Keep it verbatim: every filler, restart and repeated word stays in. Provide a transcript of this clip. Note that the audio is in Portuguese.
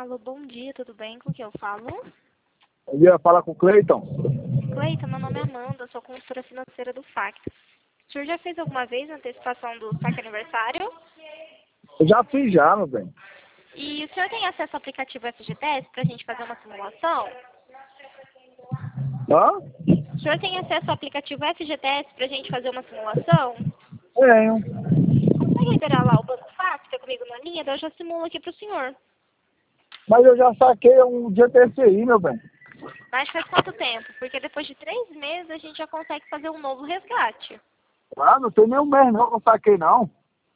Alô, bom dia, tudo bem? Com quem eu falo? Eu ia falar com o Cleiton. Cleiton, meu nome é Amanda, sou consultora financeira do F A C. O senhor já fez alguma vez a antecipação do saque aniversário? Eu já fiz já, meu bem. E o senhor tem acesso ao aplicativo F G T S para a gente fazer uma simulação? Hã? O senhor tem acesso ao aplicativo F G T S para a gente fazer uma simulação? Tenho. Consegue liberar lá o banco F A C, tá comigo na linha? Daí eu já simulo aqui pro senhor. Mas eu já saquei um dia desse aí, meu bem. Mas faz quanto tempo? Porque depois de três meses a gente já consegue fazer um novo resgate. Ah, não tem nem um mês não que eu saquei não.